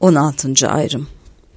16. ayrım.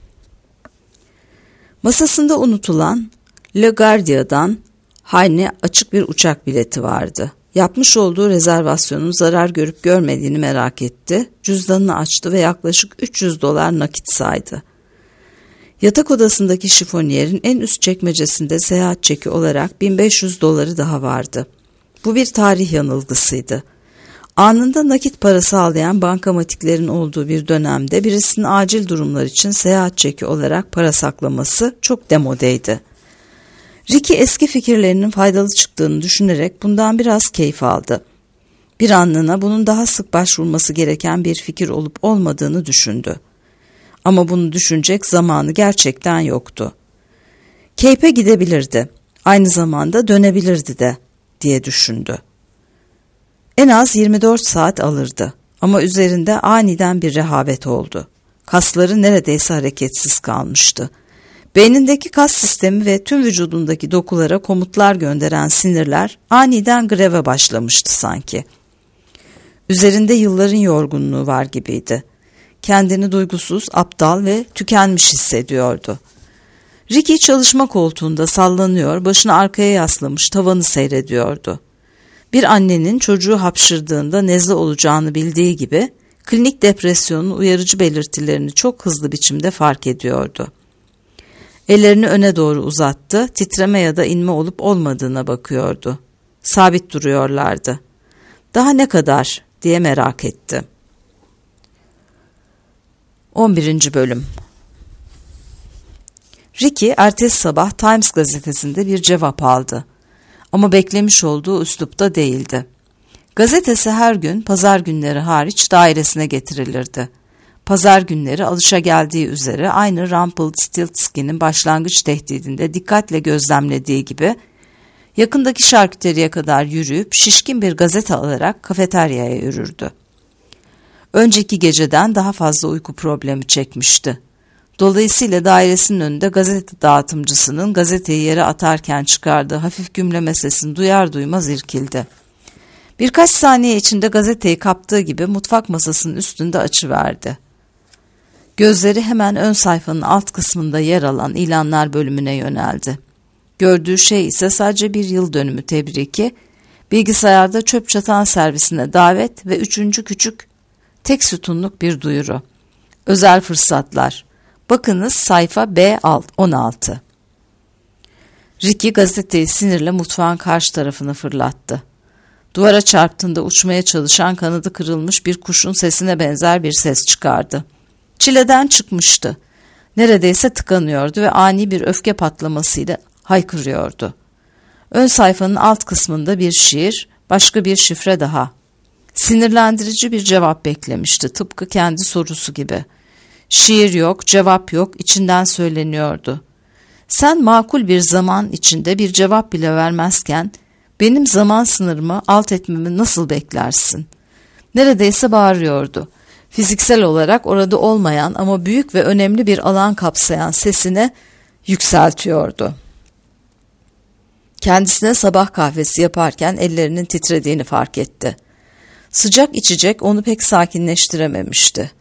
Masasında unutulan LaGuardia'dan Hayne açık bir uçak bileti vardı. Yapmış olduğu rezervasyonun zarar görüp görmediğini merak etti. Cüzdanını açtı ve yaklaşık $300 nakit saydı. Yatak odasındaki şifoniyerin en üst çekmecesinde seyahat çeki olarak $1500 daha vardı. Bu bir tarih yanılgısıydı. Anında nakit para sağlayan bankamatiklerin olduğu bir dönemde birisinin acil durumlar için seyahat çeki olarak para saklaması çok demodeydi. Ricky eski fikirlerinin faydalı çıktığını düşünerek bundan biraz keyif aldı. Bir anlığına bunun daha sık başvurması gereken bir fikir olup olmadığını düşündü. Ama bunu düşünecek zamanı gerçekten yoktu. Cape'e gidebilirdi, aynı zamanda dönebilirdi de diye düşündü. En az 24 saat alırdı ama üzerinde aniden bir rehavet oldu. Kasları neredeyse hareketsiz kalmıştı. Beynindeki kas sistemi ve tüm vücudundaki dokulara komutlar gönderen sinirler aniden greve başlamıştı sanki. Üzerinde yılların yorgunluğu var gibiydi. Kendini duygusuz, aptal ve tükenmiş hissediyordu. Ricky çalışma koltuğunda sallanıyor, başını arkaya yaslamış tavanı seyrediyordu. Bir annenin çocuğu hapşırdığında nezle olacağını bildiği gibi klinik depresyonun uyarıcı belirtilerini çok hızlı biçimde fark ediyordu. Ellerini öne doğru uzattı, titreme ya da inme olup olmadığına bakıyordu. Sabit duruyorlardı. Daha ne kadar diye merak etti. 11. bölüm. Ricky ertesi sabah Times gazetesinde bir cevap aldı. Ama beklemiş olduğu üslupta değildi. Gazetesi her gün pazar günleri hariç dairesine getirilirdi. Pazar günleri alışageldiği üzere aynı Rumpelstiltskin'in başlangıç tehdidinde dikkatle gözlemlediği gibi yakındaki şarküteriye kadar yürüyüp şişkin bir gazete alarak kafeteryaya yürürdü. Önceki geceden daha fazla uyku problemi çekmişti. Dolayısıyla dairesinin önünde gazete dağıtımcısının gazeteyi yere atarken çıkardığı hafif gümleme sesini duyar duymaz irkildi. Birkaç saniye içinde gazeteyi kaptığı gibi mutfak masasının üstünde açıverdi. Gözleri hemen ön sayfanın alt kısmında yer alan ilanlar bölümüne yöneldi. Gördüğü şey ise sadece bir yıl dönümü tebriki, bilgisayarda çöp çatan servisine davet ve 3. küçük tek sütunluk bir duyuru. Özel fırsatlar. Bakınız sayfa B16. Ricky gazeteyi sinirle mutfağın karşı tarafına fırlattı. Duvara çarptığında uçmaya çalışan kanadı kırılmış bir kuşun sesine benzer bir ses çıkardı. Çileden çıkmıştı. Neredeyse tıkanıyordu ve ani bir öfke patlamasıyla haykırıyordu. Ön sayfanın alt kısmında bir şiir, başka bir şifre daha. Sinirlendirici bir cevap beklemişti, tıpkı kendi sorusu gibi. Şiir yok, cevap yok, içinden söyleniyordu. Sen makul bir zaman içinde bir cevap bile vermezken benim zaman sınırımı alt etmemi nasıl beklersin? Neredeyse bağırıyordu. Fiziksel olarak orada olmayan ama büyük ve önemli bir alan kapsayan sesini yükseltiyordu. Kendisine sabah kahvesi yaparken ellerinin titrediğini fark etti. Sıcak içecek onu pek sakinleştirememişti.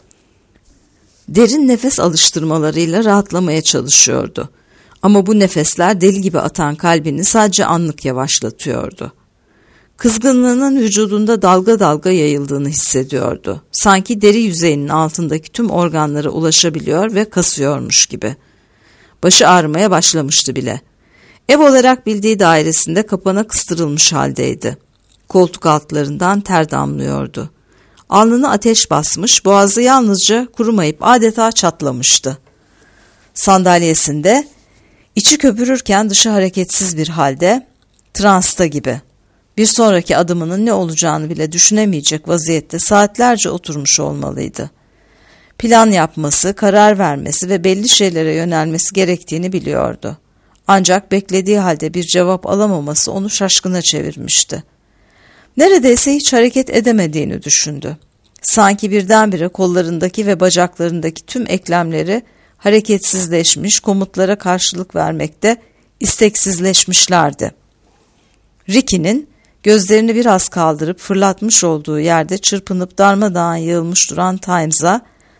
Derin nefes alıştırmalarıyla rahatlamaya çalışıyordu. Ama bu nefesler deli gibi atan kalbini sadece anlık yavaşlatıyordu. Kızgınlığının vücudunda dalga dalga yayıldığını hissediyordu. Sanki deri yüzeyinin altındaki tüm organlara ulaşabiliyor ve kasıyormuş gibi. Başı ağrımaya başlamıştı bile. Ev olarak bildiği dairesinde kapana kıstırılmış haldeydi. Koltuk altlarından ter damlıyordu. Alnına ateş basmış, boğazı yalnızca kurumayıp adeta çatlamıştı. Sandalyesinde, içi köpürürken dışı hareketsiz bir halde, transta gibi. Bir sonraki adımının ne olacağını bile düşünemeyecek vaziyette saatlerce oturmuş olmalıydı. Plan yapması, karar vermesi ve belli şeylere yönelmesi gerektiğini biliyordu. Ancak beklediği halde bir cevap alamaması onu şaşkına çevirmişti. Neredeyse hiç hareket edemediğini düşündü. Sanki birdenbire kollarındaki ve bacaklarındaki tüm eklemleri hareketsizleşmiş, komutlara karşılık vermekte isteksizleşmişlerdi. Ricky'nin gözlerini biraz kaldırıp fırlatmış olduğu yerde çırpınıp darmadağın yığılmış duran Times'a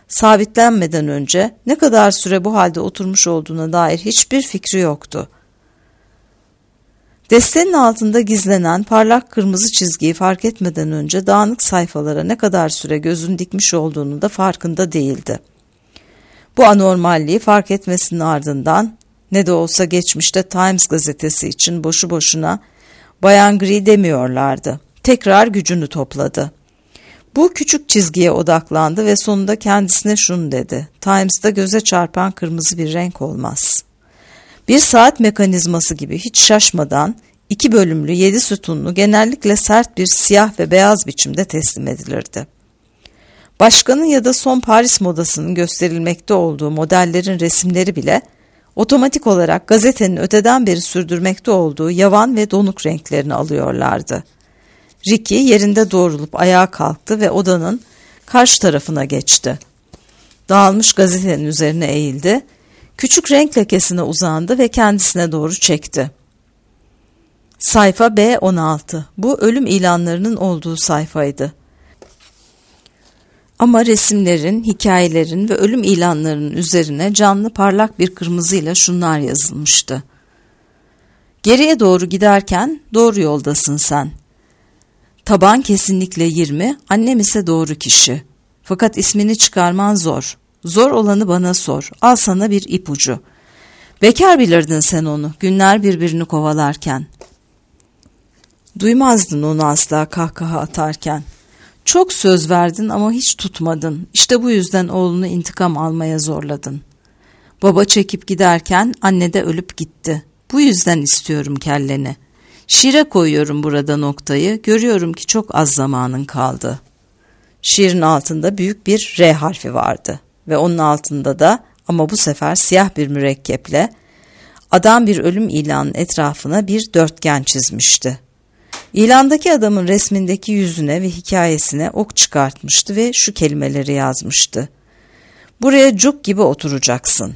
sabitlenmeden önce ne kadar süre bu halde oturmuş olduğuna dair hiçbir fikri yoktu. Destenin altında gizlenen parlak kırmızı çizgiyi fark etmeden önce dağınık sayfalara ne kadar süre gözünü dikmiş olduğunu da farkında değildi. Bu anormalliği fark etmesinin ardından ne de olsa geçmişte Times gazetesi için boşu boşuna Bayan Gri demiyorlardı. Tekrar gücünü topladı. Bu küçük çizgiye odaklandı ve sonunda kendisine şunu dedi: Times'da göze çarpan kırmızı bir renk olmaz. Bir saat mekanizması gibi hiç şaşmadan 2 bölümlü 7 sütunlu genellikle sert bir siyah ve beyaz biçimde teslim edilirdi. Başkanın ya da son Paris modasının gösterilmekte olduğu modellerin resimleri bile otomatik olarak gazetenin öteden beri sürdürmekte olduğu yavan ve donuk renklerini alıyorlardı. Ricky yerinde doğrulup ayağa kalktı ve odanın karşı tarafına geçti. Dağılmış gazetenin üzerine eğildi, küçük renk lekesine uzandı ve kendisine doğru çekti. Sayfa B16. Bu ölüm ilanlarının olduğu sayfaydı. Ama resimlerin, hikayelerin ve ölüm ilanlarının üzerine canlı parlak bir kırmızıyla şunlar yazılmıştı: Geriye doğru giderken doğru yoldasın sen. Taban kesinlikle 20, annem ise doğru kişi. Fakat ismini çıkarman zor. Zor olanı bana sor. Al sana bir ipucu. Bekar bilirdin sen onu, günler birbirini kovalarken. Duymazdın onu asla kahkaha atarken. Çok söz verdin ama hiç tutmadın. İşte bu yüzden oğlunu intikam almaya zorladın. Baba çekip giderken anne de ölüp gitti. Bu yüzden istiyorum kelleni. Şiire koyuyorum burada noktayı. Görüyorum ki çok az zamanın kaldı. Şiirin altında büyük bir R harfi vardı. Ve onun altında da, ama bu sefer siyah bir mürekkeple, adam bir ölüm ilanının etrafına bir dörtgen çizmişti. İlandaki adamın resmindeki yüzüne ve hikayesine ok çıkartmıştı ve şu kelimeleri yazmıştı: Buraya cuk gibi oturacaksın.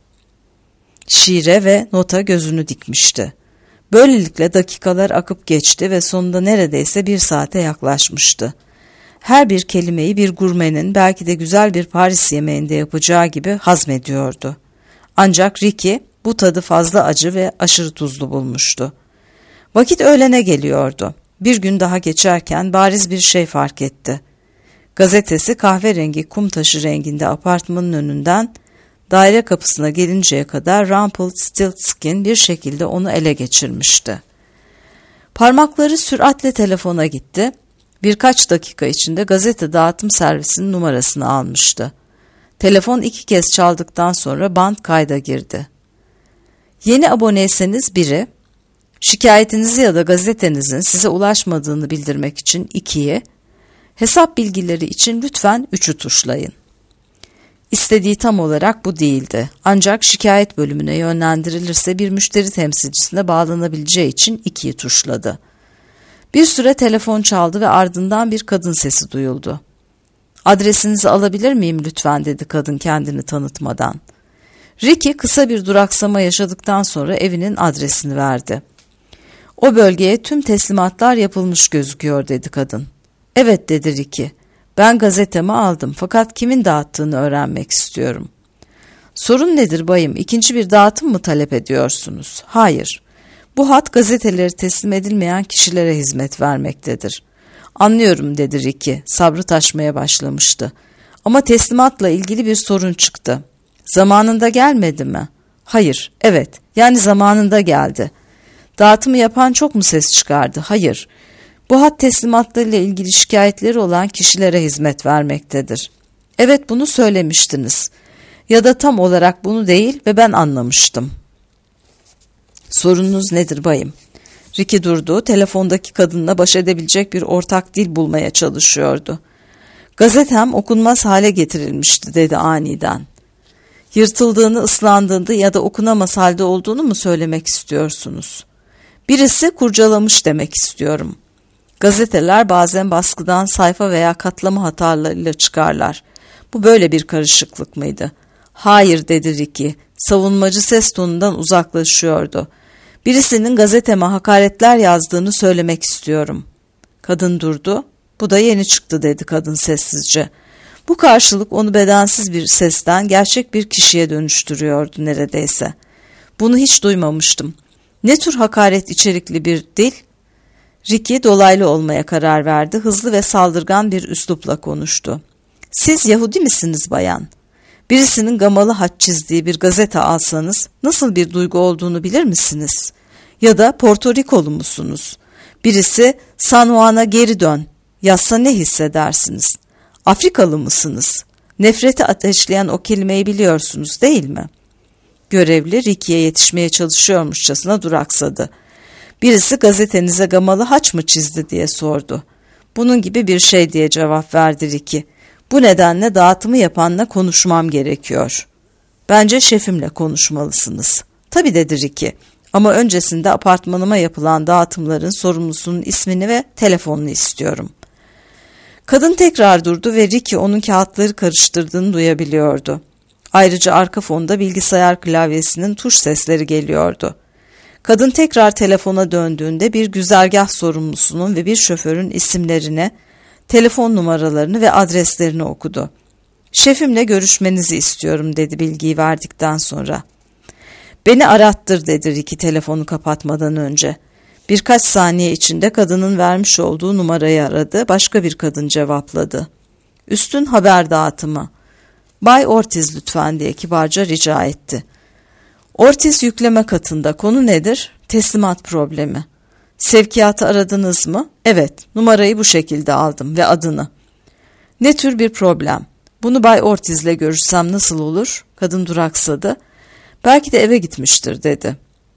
Şiire ve nota gözünü dikmişti. Böylelikle dakikalar akıp geçti ve sonunda neredeyse 1 saate yaklaşmıştı. Her bir kelimeyi bir gurmenin belki de güzel bir Paris yemeğinde yapacağı gibi hazmediyordu. Ancak Ricky bu tadı fazla acı ve aşırı tuzlu bulmuştu. Vakit öğlene geliyordu. Bir gün daha geçerken bariz bir şey fark etti. Gazetesi kahverengi kum taşı renginde apartmanın önünden daire kapısına gelinceye kadar Rumpelstiltskin bir şekilde onu ele geçirmişti. Parmakları süratle telefona gitti. Birkaç dakika içinde gazete dağıtım servisinin numarasını almıştı. Telefon 2 kez çaldıktan sonra band kayda girdi. Yeni aboneyseniz 1'i, şikayetinizi ya da gazetenizin size ulaşmadığını bildirmek için 2'yi, hesap bilgileri için lütfen 3'ü tuşlayın. İstediği tam olarak bu değildi. Ancak şikayet bölümüne yönlendirilirse bir müşteri temsilcisine bağlanabileceği için 2'yi tuşladı. Bir süre telefon çaldı ve ardından bir kadın sesi duyuldu. Adresinizi alabilir miyim lütfen, dedi kadın kendini tanıtmadan. Ricky kısa bir duraksama yaşadıktan sonra evinin adresini verdi. O bölgeye tüm teslimatlar yapılmış gözüküyor, dedi kadın. Evet, dedi Ricky. Ben gazetemi aldım fakat kimin dağıttığını öğrenmek istiyorum. Sorun nedir bayım? İkinci bir dağıtım mı talep ediyorsunuz? Hayır. Bu hat gazeteleri teslim edilmeyen kişilere hizmet vermektedir. Anlıyorum, dedi Ricky. Sabrı taşmaya başlamıştı. Ama teslimatla ilgili bir sorun çıktı. Zamanında gelmedi mi? Hayır, evet. Yani zamanında geldi. Dağıtımı yapan çok mu ses çıkardı? Hayır. Bu hat teslimatlarıyla ilgili şikayetleri olan kişilere hizmet vermektedir. Evet, bunu söylemiştiniz. Ya da tam olarak bunu değil ve ben anlamıştım. Sorununuz nedir bayım? Ricky durdu, telefondaki kadınla baş edebilecek bir ortak dil bulmaya çalışıyordu. Gazetem okunmaz hale getirilmişti, dedi aniden. Yırtıldığını, ıslandığını ya da okunamaz halde olduğunu mu söylemek istiyorsunuz? Birisi kurcalamış demek istiyorum. Gazeteler bazen baskıdan sayfa veya katlama hatalarıyla çıkarlar. Bu böyle bir karışıklık mıydı? Hayır, dedi Ricky. Savunmacı ses tonundan uzaklaşıyordu. Birisinin gazeteme hakaretler yazdığını söylemek istiyorum. Kadın durdu. Bu da yeni çıktı, dedi kadın sessizce. Bu karşılık onu bedensiz bir sesten gerçek bir kişiye dönüştürüyordu neredeyse. Bunu hiç duymamıştım. Ne tür hakaret içerikli bir dil? Ricky dolaylı olmaya karar verdi. Hızlı ve saldırgan bir üslupla konuştu. Siz Yahudi misiniz bayan? Birisinin gamalı haç çizdiği bir gazete alsanız nasıl bir duygu olduğunu bilir misiniz? Ya da Porto Rikolu musunuz? Birisi San Juan'a geri dön yazsa ne hissedersiniz? Afrikalı mısınız? Nefreti ateşleyen o kelimeyi biliyorsunuz değil mi? Görevli Ricky'ye yetişmeye çalışıyormuşçasına duraksadı. Birisi gazetenize gamalı haç mı çizdi diye sordu. Bunun gibi bir şey diye cevap verdi Ricky. Bu nedenle dağıtımı yapanla konuşmam gerekiyor. Bence şefimle konuşmalısınız. Tabii dedi Ricky. Ama öncesinde apartmanıma yapılan dağıtımların sorumlusunun ismini ve telefonunu istiyorum. Kadın tekrar durdu ve Ricky onun kağıtları karıştırdığını duyabiliyordu. Ayrıca arka fonda bilgisayar klavyesinin tuş sesleri geliyordu. Kadın tekrar telefona döndüğünde bir güzergah sorumlusunun ve bir şoförün isimlerini, telefon numaralarını ve adreslerini okudu. Şefimle görüşmenizi istiyorum dedi bilgiyi verdikten sonra. Beni arattır dedi Ricky telefonu kapatmadan önce. Birkaç saniye içinde kadının vermiş olduğu numarayı aradı, başka bir kadın cevapladı. Üstün haber dağıtımı. Bay Ortiz lütfen diye kibarca rica etti. Ortiz yükleme katında. Konu nedir? Teslimat problemi. Sevkiyatı aradınız mı? Evet, numarayı bu şekilde aldım ve adını. Ne tür bir problem? Bunu Bay Ortiz'le görüşsem nasıl olur? Kadın duraksadı. Belki de eve gitmiştir dedi.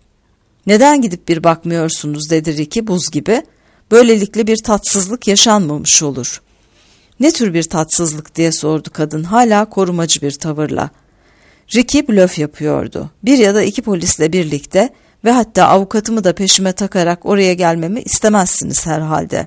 Neden gidip bir bakmıyorsunuz dedi Ricky buz gibi. Böylelikle bir tatsızlık yaşanmamış olur. Ne tür bir tatsızlık diye sordu kadın hala korumacı bir tavırla. Ricky blöf yapıyordu. Bir ya da iki polisle birlikte ve hatta avukatımı da peşime takarak oraya gelmemi istemezsiniz herhalde.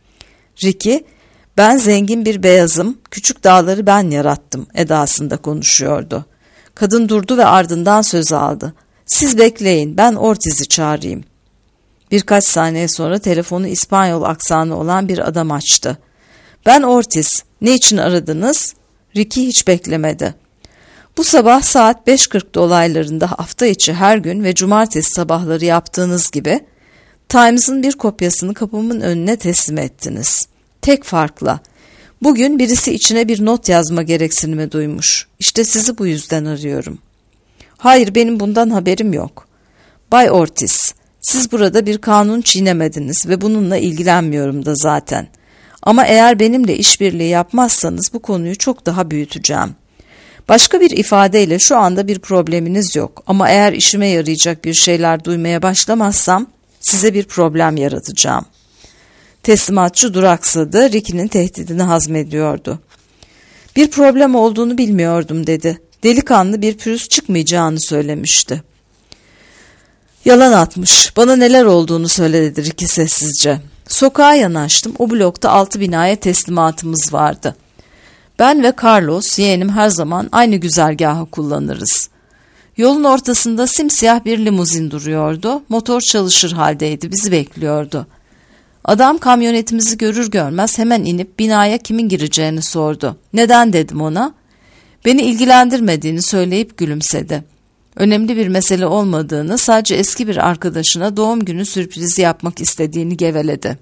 Ricky, ben zengin bir beyazım, küçük dağları ben yarattım edasında konuşuyordu. Kadın durdu ve ardından söz aldı. Siz bekleyin, ben Ortiz'i çağırayım. Birkaç saniye sonra telefonu İspanyol aksanı olan bir adam açtı. Ben Ortiz, ne için aradınız? Ricky hiç beklemedi. Bu sabah saat 5:40 dolaylarında hafta içi her gün ve cumartesi sabahları yaptığınız gibi Times'ın bir kopyasını kapımın önüne teslim ettiniz. Tek farkla. Bugün birisi içine bir not yazma gereksinimi duymuş. İşte sizi bu yüzden arıyorum. Hayır, benim bundan haberim yok. Bay Ortiz, siz burada bir kanun çiğnemediniz ve bununla ilgilenmiyorum da zaten. Ama eğer benimle işbirliği yapmazsanız bu konuyu çok daha büyüteceğim. Başka bir ifadeyle şu anda bir probleminiz yok ama eğer işime yarayacak bir şeyler duymaya başlamazsam size bir problem yaratacağım. Teslimatçı duraksadı, Ricky'nin tehdidini hazmediyordu. Bir problem olduğunu bilmiyordum dedi. Delikanlı bir pürüz çıkmayacağını söylemişti. Yalan atmış. Bana neler olduğunu söyle dedi Ricky sessizce. Sokağa yanaştım. O blokta 6 binaya teslimatımız vardı. Ben ve Carlos, yeğenim her zaman aynı güzergahı kullanırız. Yolun ortasında simsiyah bir limuzin duruyordu. Motor çalışır haldeydi. Bizi bekliyordu. Adam kamyonetimizi görür görmez hemen inip binaya kimin gireceğini sordu. Neden dedim ona. Beni ilgilendirmediğini söyleyip gülümsedi. Önemli bir mesele olmadığını, sadece eski bir arkadaşına doğum günü sürprizi yapmak istediğini geveledi.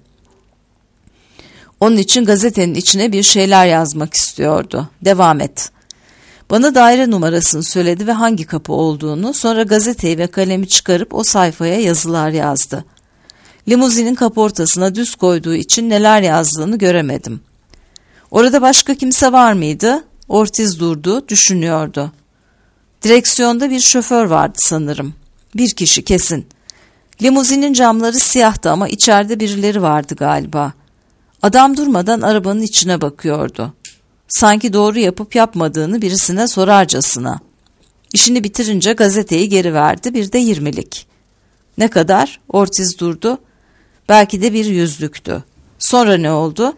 Onun için gazetenin içine bir şeyler yazmak istiyordu. Devam et. Bana daire numarasını söyledi ve hangi kapı olduğunu, sonra gazeteyi ve kalemi çıkarıp o sayfaya yazılar yazdı. Limuzinin kaportasına düz koyduğu için neler yazdığını göremedim. Orada başka kimse var mıydı? Ortiz durdu, düşünüyordu. Direksiyonda bir şoför vardı sanırım. Bir kişi kesin. Limuzinin camları siyahtı ama içeride birileri vardı galiba. Adam durmadan arabanın içine bakıyordu. Sanki doğru yapıp yapmadığını birisine sorarcasına. İşini bitirince gazeteyi geri verdi, bir de 20'lik. Ne kadar? Ortiz durdu. Belki de bir 100'lüktü. Sonra ne oldu?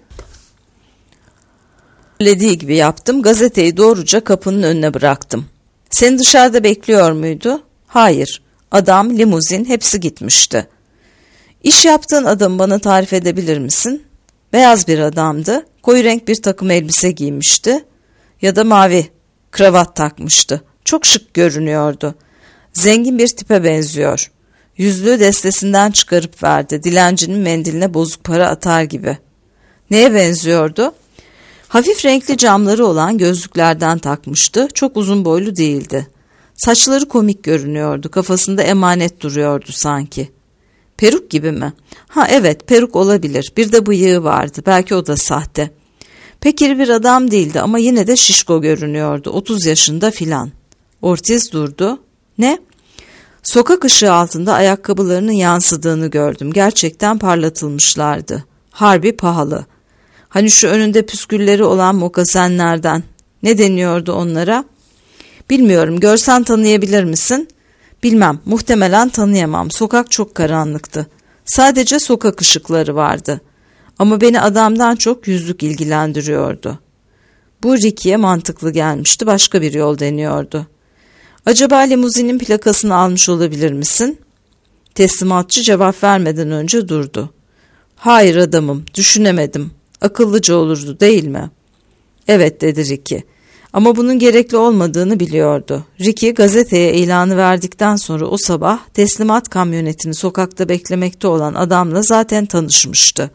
Söylediği gibi yaptım, gazeteyi doğruca kapının önüne bıraktım. Seni dışarıda bekliyor muydu? Hayır. Adam, limuzin hepsi gitmişti. İş yaptığın adamı bana tarif edebilir misin? Beyaz bir adamdı. Koyu renk bir takım elbise giymişti. ya da mavi kravat takmıştı. Çok şık görünüyordu. Zengin bir tipe benziyor. Yüzüğü destesinden çıkarıp verdi. Dilencinin mendiline bozuk para atar gibi. Neye benziyordu? Hafif renkli camları olan gözlüklerden takmıştı. Çok uzun boylu değildi. Saçları komik görünüyordu. Kafasında emanet duruyordu sanki. Peruk gibi mi? Ha evet, peruk olabilir. Bir de bıyığı vardı. Belki o da sahte. Pek iri bir adam değildi ama yine de şişko görünüyordu. 30 yaşında filan. Ortiz durdu. Ne? Sokak ışığı altında ayakkabılarının yansıdığını gördüm. Gerçekten parlatılmışlardı. Harbi pahalı. Hani şu önünde püskülleri olan mokasenlerden. Ne deniyordu onlara? Bilmiyorum, görsen tanıyabilir misin? Bilmem, muhtemelen tanıyamam. Sokak çok karanlıktı. Sadece sokak ışıkları vardı. Ama beni adamdan çok yüzlük ilgilendiriyordu. Bu Ricky'ye mantıklı gelmişti. Başka bir yol deniyordu. Acaba limuzinin plakasını almış olabilir misin? Teslimatçı cevap vermeden önce durdu. Hayır adamım, düşünemedim. Akıllıca olurdu değil mi? Evet dedi Ricky. Ama bunun gerekli olmadığını biliyordu. Ricky gazeteye ilanı verdikten sonra o sabah teslimat kamyonetini sokakta beklemekte olan adamla zaten tanışmıştı.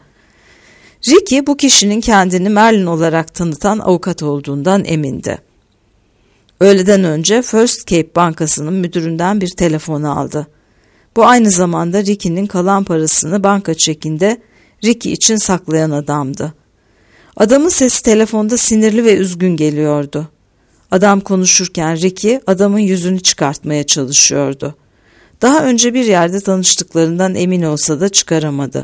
Ricky bu kişinin kendini Merlin olarak tanıtan avukat olduğundan emindi. Öğleden önce First Cape Bankası'nın müdüründen bir telefon aldı. Bu aynı zamanda Ricky'nin kalan parasını banka çekinde Ricky için saklayan adamdı. Adamın sesi telefonda sinirli ve üzgün geliyordu. Adam konuşurken Ricky adamın yüzünü çıkartmaya çalışıyordu. Daha önce bir yerde tanıştıklarından emin olsa da çıkaramadı.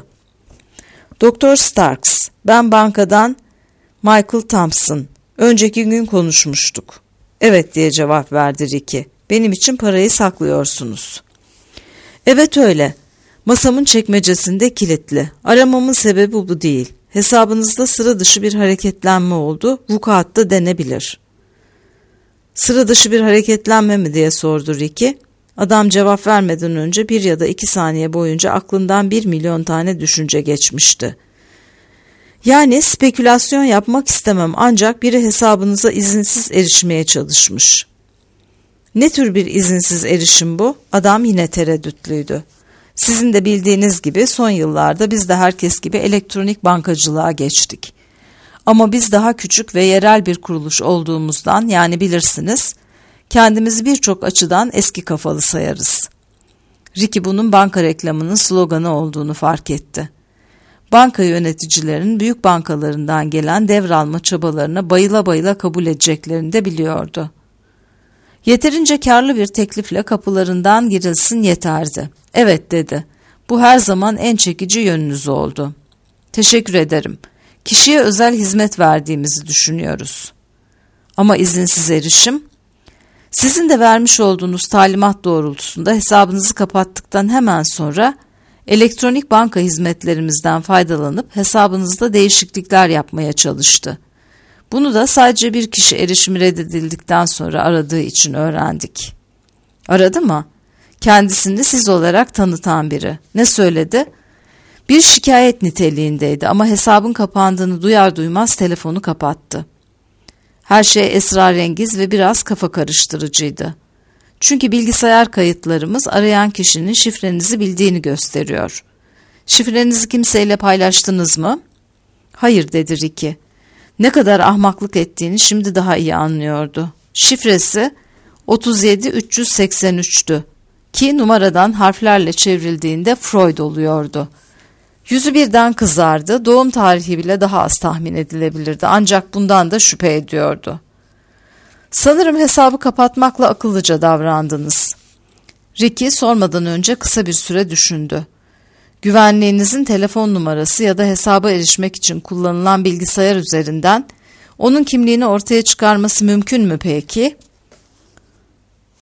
Doktor Starks, ben bankadan Michael Thompson. Önceki gün konuşmuştuk. Evet diye cevap verdi Ricky. Benim için parayı saklıyorsunuz. Evet öyle. Masamın çekmecesinde kilitli. Aramamın sebebi bu değil. Hesabınızda sıra dışı bir hareketlenme oldu. Vukuatta denebilir. Sıra dışı bir hareketlenme mi diye sordu Ricky. Adam cevap vermeden önce 1 ya da 2 saniye boyunca aklından 1 milyon tane düşünce geçmişti. Yani spekülasyon yapmak istemem ancak biri hesabınıza izinsiz erişmeye çalışmış. Ne tür bir izinsiz erişim bu? Adam yine tereddütlüydü. Sizin de bildiğiniz gibi son yıllarda biz de herkes gibi elektronik bankacılığa geçtik. Ama biz daha küçük ve yerel bir kuruluş olduğumuzdan, yani bilirsiniz, kendimizi birçok açıdan eski kafalı sayarız. Ricky bunun banka reklamının sloganı olduğunu fark etti. Banka yöneticilerinin büyük bankalarından gelen devralma çabalarına bayıla bayıla kabul edeceklerini de biliyordu. Yeterince karlı bir teklifle kapılarından girilsin yeterdi. Evet dedi. Bu her zaman en çekici yönünüz oldu. Teşekkür ederim. Kişiye özel hizmet verdiğimizi düşünüyoruz. Ama izinsiz erişim? Sizin de vermiş olduğunuz talimat doğrultusunda hesabınızı kapattıktan hemen sonra elektronik banka hizmetlerimizden faydalanıp hesabınızda değişiklikler yapmaya çalıştı. Bunu da sadece bir kişi erişimi reddedildikten sonra aradığı için öğrendik. Aradı mı? Kendisini siz olarak tanıtan biri. Ne söyledi? Bir şikayet niteliğindeydi ama hesabın kapandığını duyar duymaz telefonu kapattı. Her şey esrarengiz ve biraz kafa karıştırıcıydı. Çünkü bilgisayar kayıtlarımız arayan kişinin şifrenizi bildiğini gösteriyor. Şifrenizi kimseyle paylaştınız mı? Hayır dedi Ricky. Ne kadar ahmaklık ettiğini şimdi daha iyi anlıyordu. Şifresi 37383'tü ki numaradan harflerle çevrildiğinde Freud oluyordu. Yüzü birden kızardı, doğum tarihi bile daha az tahmin edilebilirdi ancak bundan da şüphe ediyordu. Sanırım hesabı kapatmakla akıllıca davrandınız. Ricky sormadan önce kısa bir süre düşündü. Güvenliğinizin telefon numarası ya da hesaba erişmek için kullanılan bilgisayar üzerinden onun kimliğini ortaya çıkarması mümkün mü peki?